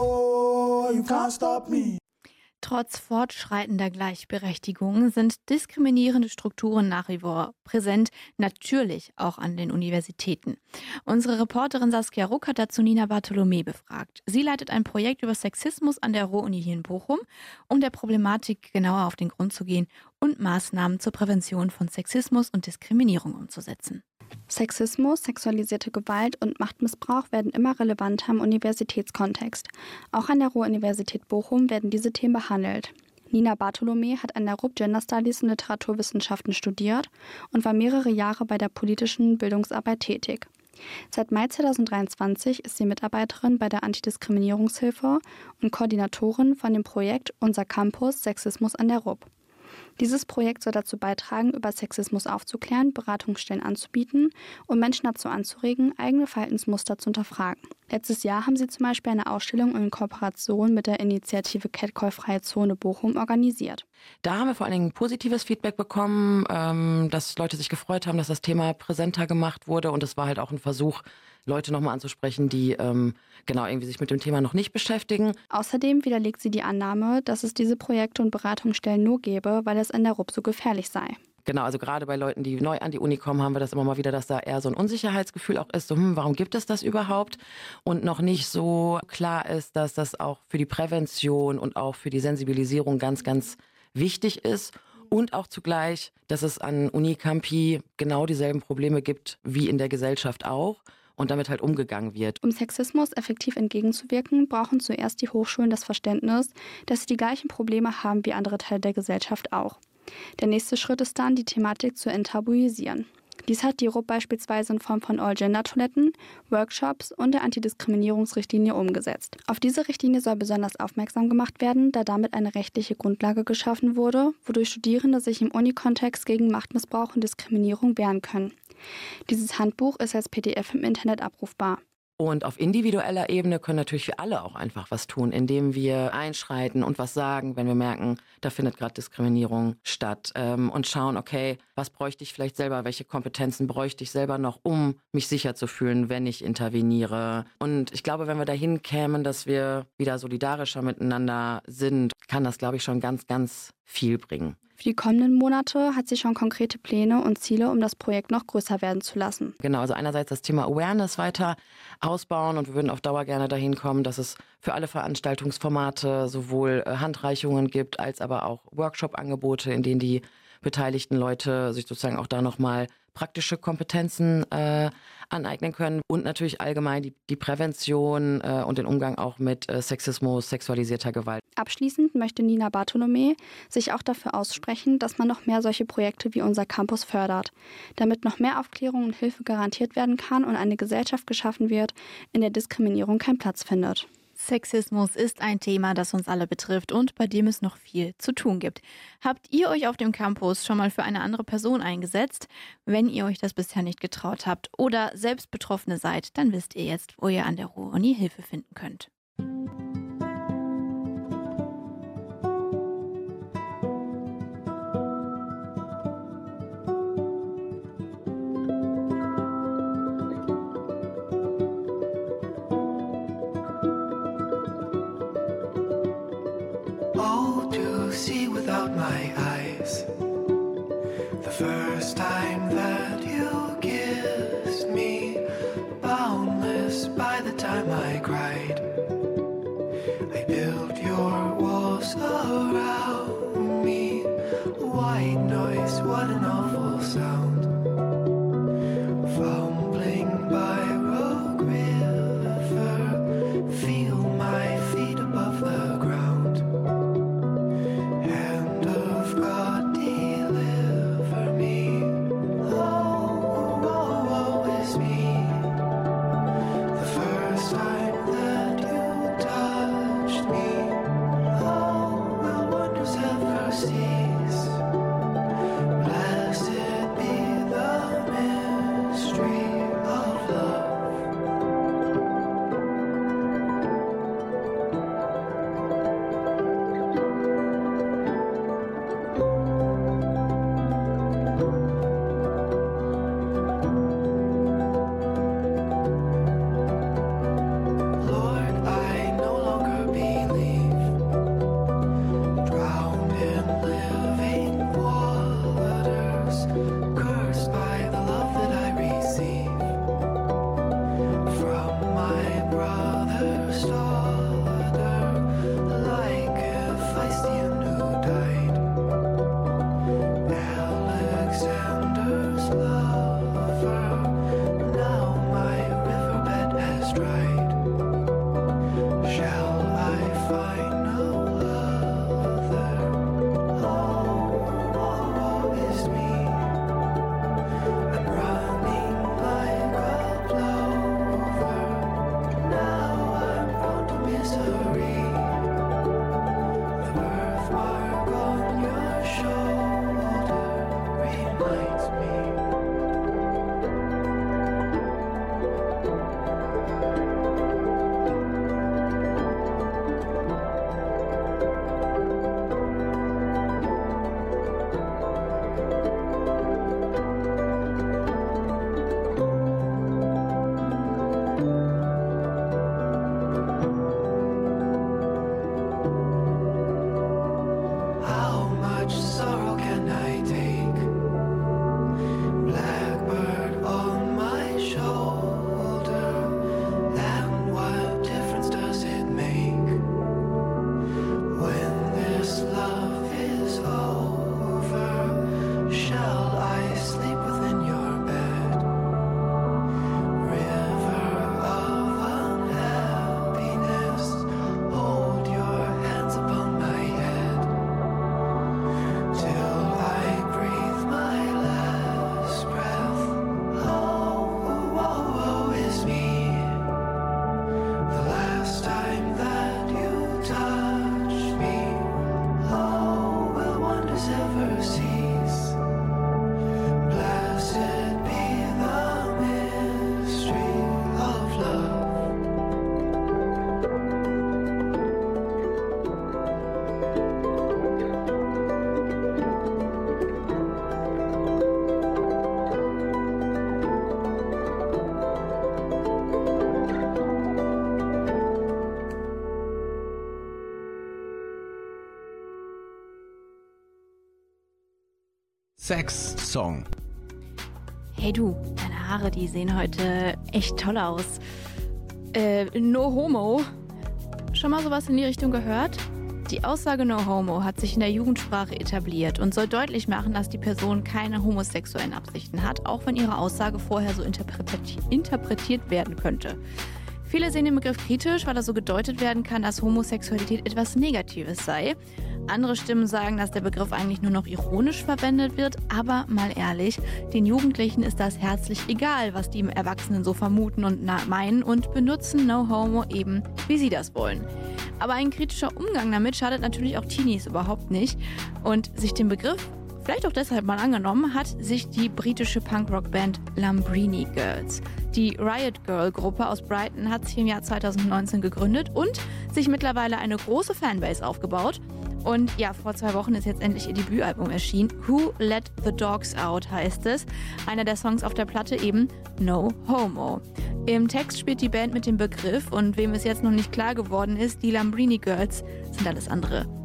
oh. You can't stop me. Trotz fortschreitender Gleichberechtigung sind diskriminierende Strukturen nach wie vor präsent, natürlich auch an den Universitäten. Unsere Reporterin Saskia Ruck hat dazu Nina Bartholomä befragt. Sie leitet ein Projekt über Sexismus an der Ruhr-Uni hier in Bochum, um der Problematik genauer auf den Grund zu gehen und Maßnahmen zur Prävention von Sexismus und Diskriminierung umzusetzen. Sexismus, sexualisierte Gewalt und Machtmissbrauch werden immer relevanter im Universitätskontext. Auch an der Ruhr-Universität Bochum werden diese Themen behandelt. Nina Bartholomä hat an der RUB Gender Studies und Literaturwissenschaften studiert und war mehrere Jahre bei der politischen Bildungsarbeit tätig. Seit Mai 2023 ist sie Mitarbeiterin bei der Antidiskriminierungshilfe und Koordinatorin von dem Projekt Unser Campus Sexismus an der RUB. Dieses Projekt soll dazu beitragen, über Sexismus aufzuklären, Beratungsstellen anzubieten und Menschen dazu anzuregen, eigene Verhaltensmuster zu hinterfragen. Letztes Jahr haben sie zum Beispiel eine Ausstellung in Kooperation mit der Initiative Catcall-freie Zone Bochum organisiert. Da haben wir vor allen Dingen positives Feedback bekommen, dass Leute sich gefreut haben, dass das Thema präsenter gemacht wurde. Und es war halt auch ein Versuch, Leute nochmal anzusprechen, die irgendwie sich mit dem Thema noch nicht beschäftigen. Außerdem widerlegt sie die Annahme, dass es diese Projekte und Beratungsstellen nur gäbe, weil es an der RUB so gefährlich sei. Genau, also gerade bei Leuten, die neu an die Uni kommen, haben wir das immer mal wieder, dass da eher so ein Unsicherheitsgefühl auch ist, so, warum gibt es das überhaupt? Und noch nicht so klar ist, dass das auch für die Prävention und auch für die Sensibilisierung ganz, ganz wichtig ist. Und auch zugleich, dass es an Unicampi genau dieselben Probleme gibt wie in der Gesellschaft auch. Und damit halt umgegangen wird. Um Sexismus effektiv entgegenzuwirken, brauchen zuerst die Hochschulen das Verständnis, dass sie die gleichen Probleme haben wie andere Teile der Gesellschaft auch. Der nächste Schritt ist dann, die Thematik zu enttabuisieren. Dies hat die RUB beispielsweise in Form von All-Gender-Toiletten, Workshops und der Antidiskriminierungsrichtlinie umgesetzt. Auf diese Richtlinie soll besonders aufmerksam gemacht werden, da damit eine rechtliche Grundlage geschaffen wurde, wodurch Studierende sich im Uni-Kontext gegen Machtmissbrauch und Diskriminierung wehren können. Dieses Handbuch ist als PDF im Internet abrufbar. Und auf individueller Ebene können natürlich wir alle auch einfach was tun, indem wir einschreiten und was sagen, wenn wir merken, da findet gerade Diskriminierung statt. Und schauen, okay, was bräuchte ich vielleicht selber, welche Kompetenzen bräuchte ich selber noch, um mich sicher zu fühlen, wenn ich interveniere. Und ich glaube, wenn wir dahin kämen, dass wir wieder solidarischer miteinander sind, kann das, glaube ich, schon ganz, ganz viel bringen. Für die kommenden Monate hat sie schon konkrete Pläne und Ziele, um das Projekt noch größer werden zu lassen. Genau, also einerseits das Thema Awareness weiter ausbauen und wir würden auf Dauer gerne dahin kommen, dass es für alle Veranstaltungsformate sowohl Handreichungen gibt, als aber auch Workshop-Angebote, in denen die beteiligten Leute sich sozusagen auch da nochmal praktische Kompetenzen aneignen können und natürlich allgemein die Prävention und den Umgang auch mit Sexismus, sexualisierter Gewalt. Abschließend möchte Nina Bartholomä sich auch dafür aussprechen, dass man noch mehr solche Projekte wie unser Campus fördert, damit noch mehr Aufklärung und Hilfe garantiert werden kann und eine Gesellschaft geschaffen wird, in der Diskriminierung keinen Platz findet. Sexismus ist ein Thema, das uns alle betrifft und bei dem es noch viel zu tun gibt. Habt ihr euch auf dem Campus schon mal für eine andere Person eingesetzt? Wenn ihr euch das bisher nicht getraut habt oder selbst Betroffene seid, dann wisst ihr jetzt, wo ihr an der Ruhr-Uni Hilfe finden könnt. out my eyes. The first time that you kissed me, boundless by the time I cried. I built your walls around me. White noise, what an awful sound. Fumbling by Rogue River, feel my feet above the ground. Hand of God, deliver me. Oh, oh, oh, it's me. The first time that you touched me. Oh, will wonders ever cease? Blessed be the mystery of love. Lord, I no longer believe, drowned in living waters, cursed by the love that I receive from my brother's daughter, like Hephaestion who died, Alexander's lover. Now my riverbed has dried. Shall I find no other? Oh, oh, is me. I'm running like a plover. Now I'm prone to misery. The birthmark on your shoulder reminds me. How much sorrow can I take? Blackbird on my shoulder, and what difference does it make when this love is over? Shall I sleep within your bed? River of unhappiness, hold your hands upon my head. Till I breathe my last breath. Oh, oh, oh, is me. The last time that you touched me. Oh, will wonders ever cease? Blessed be the mystery of love. Sex-Song. Hey du, deine Haare, die sehen heute echt toll aus. No homo. Schon mal sowas in die Richtung gehört? Die Aussage No homo hat sich in der Jugendsprache etabliert und soll deutlich machen, dass die Person keine homosexuellen Absichten hat, auch wenn ihre Aussage vorher so interpretiert werden könnte. Viele sehen den Begriff kritisch, weil er so gedeutet werden kann, dass Homosexualität etwas Negatives sei. Andere Stimmen sagen, dass der Begriff eigentlich nur noch ironisch verwendet wird. Aber mal ehrlich, den Jugendlichen ist das herzlich egal, was die Erwachsenen so vermuten und meinen und benutzen No Homo eben, wie sie das wollen. Aber ein kritischer Umgang damit schadet natürlich auch Teenies überhaupt nicht. Und sich den Begriff vielleicht auch deshalb mal angenommen hat sich die britische Punkrock-Band Lambrini Girls. Die Riot Girl-Gruppe aus Brighton hat sich im Jahr 2019 gegründet und sich mittlerweile eine große Fanbase aufgebaut. Und ja, vor 2 Wochen ist jetzt endlich ihr Debütalbum erschienen. Who Let the Dogs Out heißt es. Einer der Songs auf der Platte eben No Homo. Im Text spielt die Band mit dem Begriff und wem es jetzt noch nicht klar geworden ist, die Lambrini Girls sind alles andere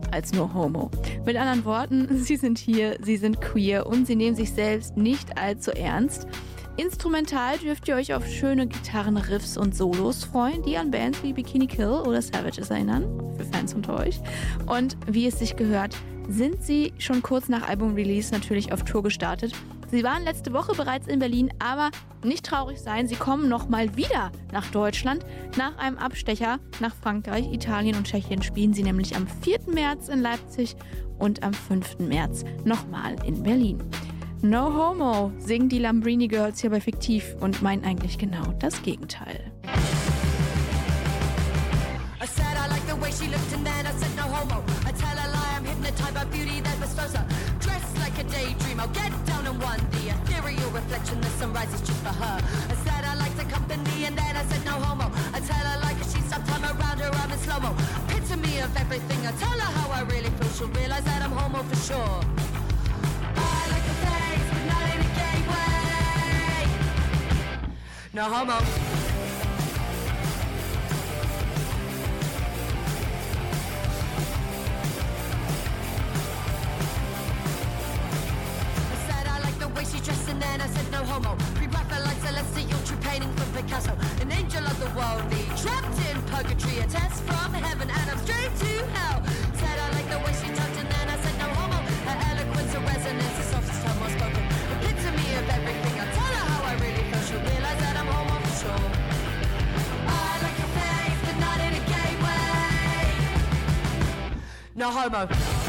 als nur homo. Mit anderen Worten, sie sind hier, sie sind queer und sie nehmen sich selbst nicht allzu ernst. Instrumental dürft ihr euch auf schöne Gitarrenriffs und Solos freuen, die an Bands wie Bikini Kill oder Savages erinnern, für Fans unter euch. Und wie es sich gehört, sind sie schon kurz nach Album-Release natürlich auf Tour gestartet. Sie waren letzte Woche bereits in Berlin, aber nicht traurig sein, sie kommen nochmal wieder nach Deutschland. Nach einem Abstecher nach Frankreich, Italien und Tschechien spielen sie nämlich am 4. März in Leipzig und am 5. März nochmal in Berlin. No Homo singen die Lambrini Girls hier bei Fiktiv und meinen eigentlich genau das Gegenteil. I said I like the way she looked and then I said no homo. I tell a lie, I'm hypnotized by beauty that bestows her. Dressed like a daydream, I'll get down on one. The ethereal reflection, the sunrise is just for her. I said I liked the company and then I said no homo. I tell her like a she's sometime around her, I'm in slow-mo. Epitome of everything, I tell her how I really feel. She'll realize that I'm homo for sure. I like the things, but not in a gay way. No homo. She dressed and then I said no homo. Pre-Raphaelite celestial true painting from Picasso. An angel of the world, trapped in purgatory. A test from heaven and I'm straight to hell. Said I like the way she talked and then I said no homo. Her eloquence and resonance is soft as tongue more spoken. Epitome of everything. I tell her how I really feel. She'll realize that I'm homo for sure. I like your face, but not in a gay way. No homo.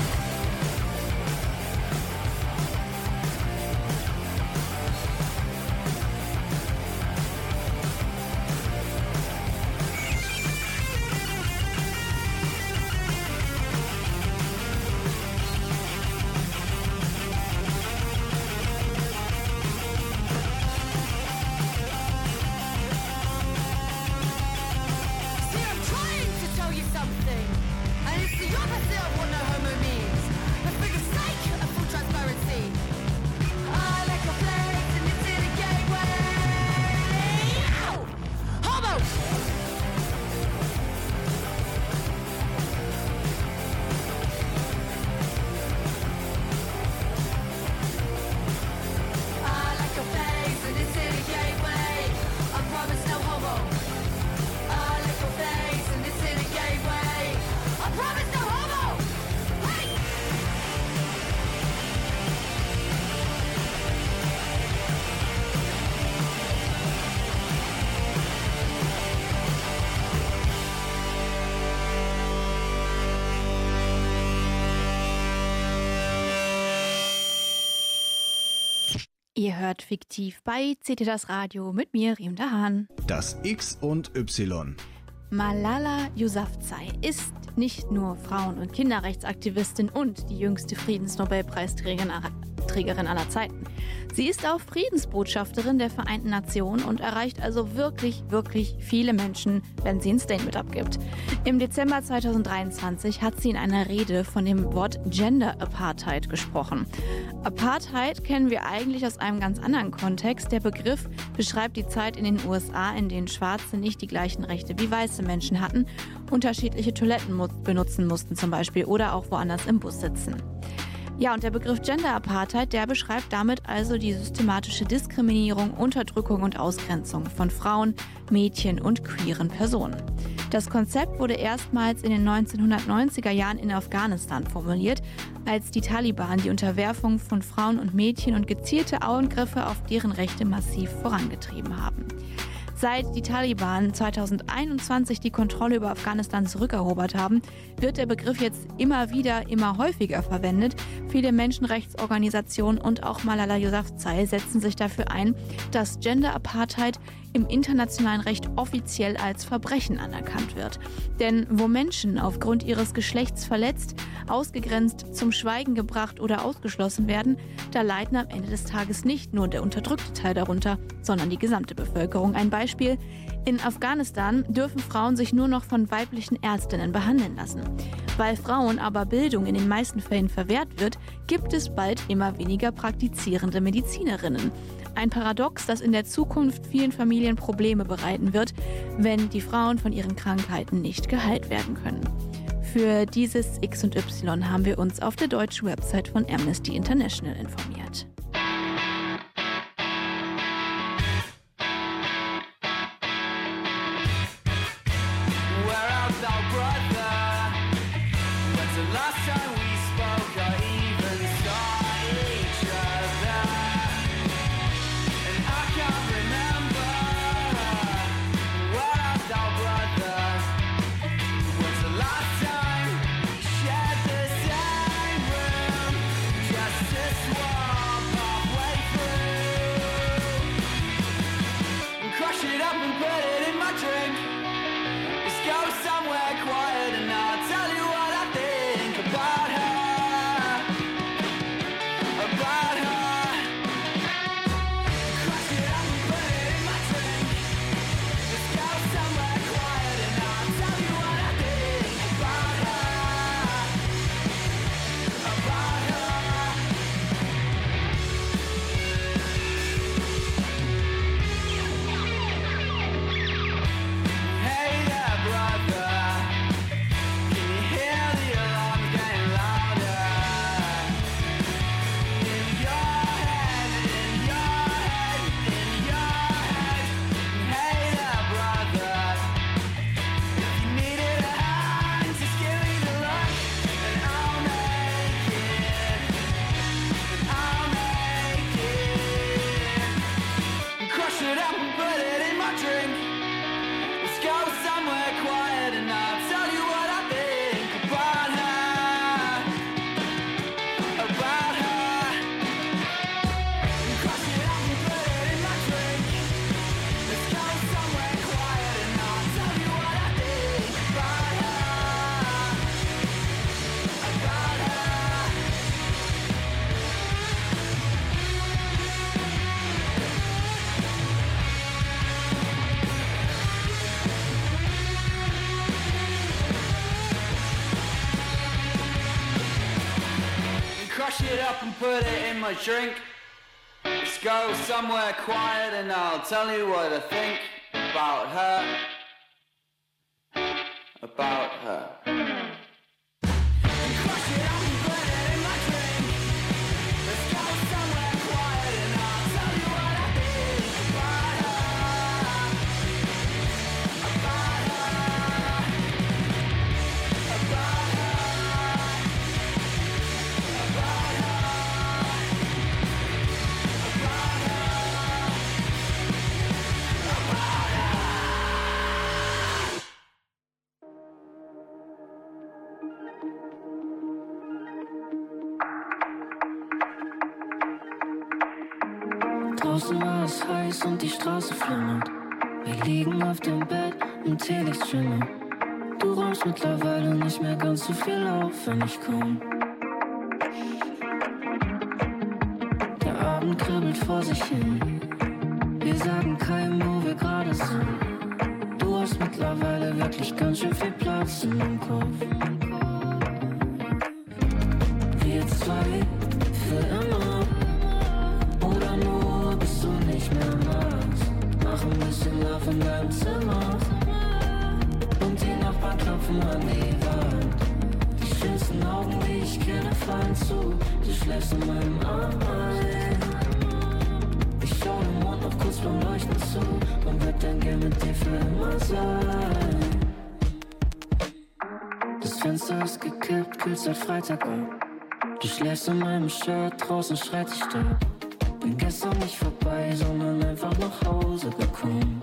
Ihr hört Fiktiv bei CT das Radio mit mir, Riem Dahan. Das X und Y. Malala Yousafzai ist nicht nur Frauen- und Kinderrechtsaktivistin und die jüngste Friedensnobelpreisträgerin aller Zeiten. Sie ist auch Friedensbotschafterin der Vereinten Nationen und erreicht also wirklich, wirklich viele Menschen, wenn sie ein Statement abgibt. Im Dezember 2023 hat sie in einer Rede von dem Wort Gender Apartheid gesprochen. Apartheid kennen wir eigentlich aus einem ganz anderen Kontext. Der Begriff beschreibt die Zeit in den USA, in denen Schwarze nicht die gleichen Rechte wie weiße Menschen hatten, unterschiedliche Toiletten benutzen mussten zum Beispiel oder auch woanders im Bus sitzen. Ja, und der Begriff Gender Apartheid, der beschreibt damit also die systematische Diskriminierung, Unterdrückung und Ausgrenzung von Frauen, Mädchen und queeren Personen. Das Konzept wurde erstmals in den 1990er Jahren in Afghanistan formuliert, als die Taliban die Unterwerfung von Frauen und Mädchen und gezielte Angriffe auf deren Rechte massiv vorangetrieben haben. Seit die Taliban 2021 die Kontrolle über Afghanistan zurückerobert haben, wird der Begriff jetzt immer häufiger verwendet. Viele Menschenrechtsorganisationen und auch Malala Yousafzai setzen sich dafür ein, dass Gender Apartheid im internationalen Recht offiziell als Verbrechen anerkannt wird. Denn wo Menschen aufgrund ihres Geschlechts verletzt, ausgegrenzt, zum Schweigen gebracht oder ausgeschlossen werden, da leiden am Ende des Tages nicht nur der unterdrückte Teil darunter, sondern die gesamte Bevölkerung. Ein Beispiel: In Afghanistan dürfen Frauen sich nur noch von weiblichen Ärztinnen behandeln lassen. Weil Frauen aber Bildung in den meisten Fällen verwehrt wird, gibt es bald immer weniger praktizierende Medizinerinnen. Ein Paradox, das in der Zukunft vielen Familien Probleme bereiten wird, wenn die Frauen von ihren Krankheiten nicht geheilt werden können. Für dieses X und Y haben wir uns auf der deutschen Website von Amnesty International informiert. Crush it up and put it in my drink. Let's go somewhere quiet and I'll tell you what I think about her. About her. Draußen war es heiß und die Straße flimmert. Wir liegen auf dem Bett im Teelicht schimmert. Du räumst mittlerweile nicht mehr ganz so viel auf, wenn ich komm. Der Abend kribbelt vor sich hin. Wir sagen keinem, wo wir gerade sind. Du hast mittlerweile wirklich ganz schön viel Platz in meinem Kopf. Wir zwei für immer. Oder nur bis du nicht mehr magst. Mach ein bisschen Love in deinem Zimmer. Und die Nachbarn klopfen an die Wand. Die schönsten Augen, die ich kenne, fallen zu. Du schläfst in meinem Arm ein. Ich schau dem Mond noch kurz beim Leuchten zu und würd dann gern mit dir für immer sein. Das Fenster ist gekippt, kühlt seit Freitag ab. Du schläfst in meinem Shirt, draußen schreit die Stadt. Bin gestern nicht vorbei, sondern einfach nach Hause gekommen.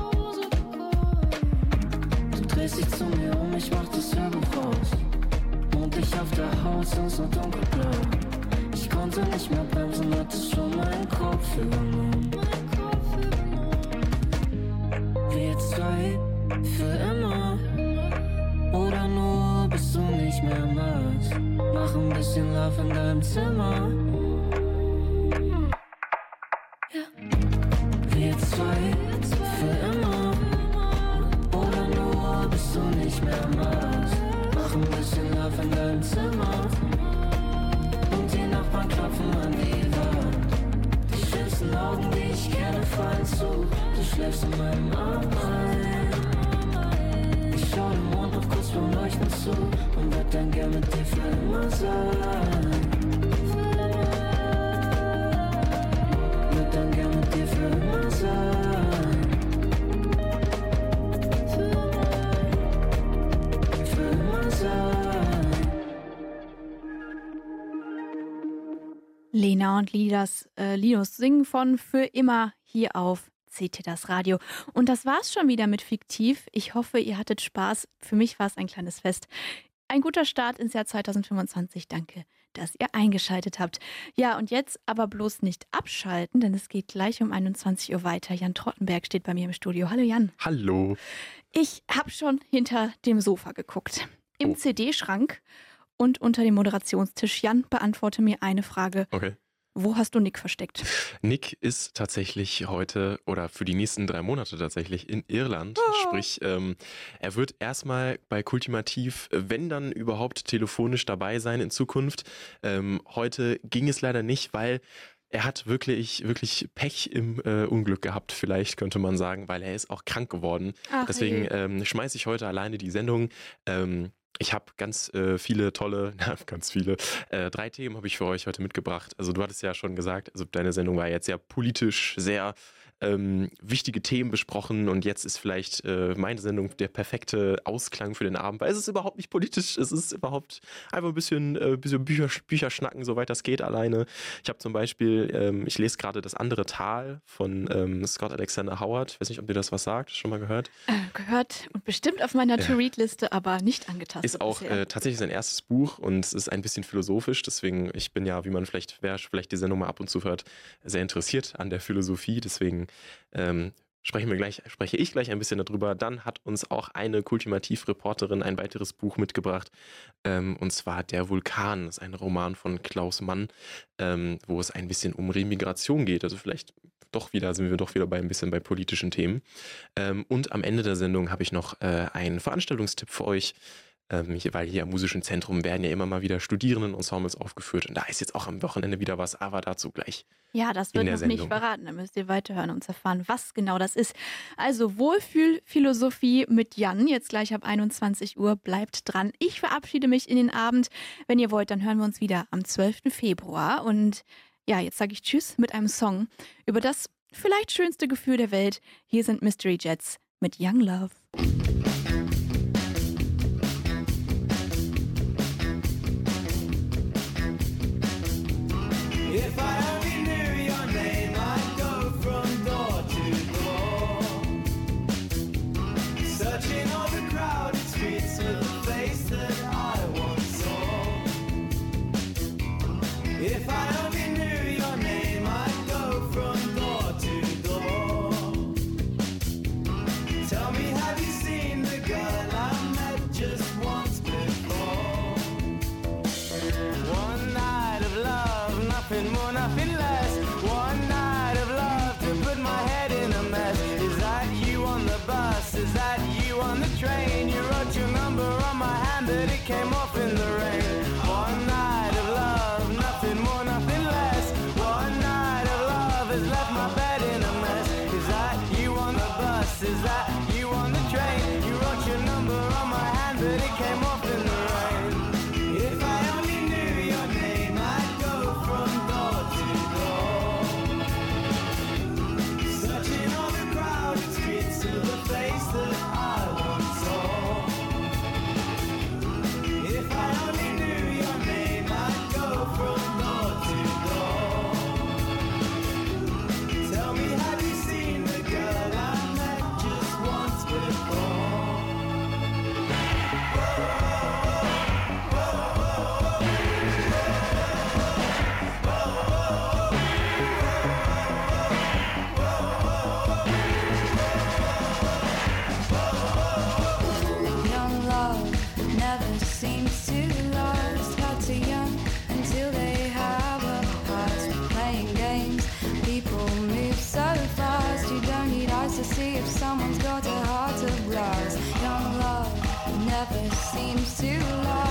Du drehst dich zu mir um, ich mach das Hörbuch aus. Mondlicht auf der Haut, sind so dunkelblau. Ich konnte nicht mehr bremsen, hatte schon meinen Kopf übernommen. Wir zwei für immer. Oder nur bis du nicht mehr magst. Mach ein bisschen Love in deinem Zimmer. Wir zwei für immer. Oder nur bis du nicht mehr magst. Mach ein bisschen Love in deinem Zimmer. Und die Nachbarn klopfen an die Wand. Die schönsten Augen, die ich kenne, fallen zu. Du schläfst in meinem Arm ein. Ich schau dem Mond noch kurz beim Leuchten zu dann gern mit dir für immer sein. Würd dann gern mit dir für immer sein. Für immer sein. Lena und Linus singen von Für immer hier auf CT das Radio. Und das war's schon wieder mit Fiktiv. Ich hoffe, ihr hattet Spaß. Für mich war es ein kleines Fest. Ein guter Start ins Jahr 2025. Danke, dass ihr eingeschaltet habt. Ja, und jetzt aber bloß nicht abschalten, denn es geht gleich um 21 Uhr weiter. Jan Trottenberg steht bei mir im Studio. Hallo Jan. Hallo. Ich habe schon hinter dem Sofa geguckt. Im CD-Schrank und unter dem Moderationstisch. Jan, beantworte mir eine Frage. Okay. Wo hast du Nick versteckt? Nick ist tatsächlich heute oder für die nächsten 3 Monate tatsächlich in Irland. Sprich, er wird erstmal bei Kultimativ, wenn dann überhaupt, telefonisch dabei sein in Zukunft. Heute ging es leider nicht, weil er hat wirklich Pech im Unglück gehabt, vielleicht könnte man sagen, weil er ist auch krank geworden. Ach, deswegen schmeiße ich heute alleine die Sendung. Ich habe ganz viele tolle, 3 Themen habe ich für euch heute mitgebracht. Also du hattest ja schon gesagt, also deine Sendung war jetzt sehr politisch, sehr wichtige Themen besprochen und jetzt ist vielleicht meine Sendung der perfekte Ausklang für den Abend, weil es ist überhaupt nicht politisch, es ist überhaupt einfach ein bisschen Bücher schnacken, soweit das geht alleine. Ich habe zum Beispiel, ich lese gerade Das andere Tal von Scott Alexander Howard, ich weiß nicht, ob dir das was sagt, schon mal gehört? Gehört und bestimmt auf meiner To-Read-Liste, aber nicht angetastet. Ist auch tatsächlich sein erstes Buch und es ist ein bisschen philosophisch, deswegen, ich bin ja, wie man wer vielleicht die Sendung mal ab und zu hört, sehr interessiert an der Philosophie, deswegen spreche ich gleich ein bisschen darüber. Dann hat uns auch eine Kultimativ-Reporterin ein weiteres Buch mitgebracht, und zwar Der Vulkan. Das ist ein Roman von Klaus Mann, wo es ein bisschen um Remigration geht. Also vielleicht sind wir doch wieder ein bisschen bei politischen Themen. Und am Ende der Sendung habe ich noch einen Veranstaltungstipp für euch. Weil hier am Musischen Zentrum werden ja immer mal wieder Studierendenensembles aufgeführt und da ist jetzt auch am Wochenende wieder was, aber dazu gleich. Ja, das wird noch nicht verraten, da müsst ihr weiterhören und erfahren, was genau das ist. Also Wohlfühlphilosophie mit Jan, jetzt gleich ab 21 Uhr, bleibt dran. Ich verabschiede mich in den Abend. Wenn ihr wollt, dann hören wir uns wieder am 12. Februar und ja, jetzt sage ich Tschüss mit einem Song über das vielleicht schönste Gefühl der Welt. Hier sind Mystery Jets mit Young Love. If I only knew your name, I'd go from door to door, searching all the crowded streets with a face that I once saw. If I only knew your name, I'd go from door to door. Tell me, have you seen the girl I met just once before? One night of love, nothing more, nothing less. One night of love to put my head in a mess. Is that you on the bus? Is that you on the train? You wrote your number on my hand, but it came off in the rain. One night of love, nothing more, nothing less. One night of love has left my bed in a mess. Is that you on the bus? Is that you on the train? You wrote your number on my hand, but it came off in the rain. If I only knew your name, I'd go from door to door, searching all the crowded streets to the face that I once saw. If I only knew your name, I'd go from door to door. Tell me, have you seen the girl I met just once before? Young love never seems to last. Hearts are young until they have a past. We're playing games, people move so fast. You don't need eyes to see if someone's got a heart of glass. Young love never seems to last.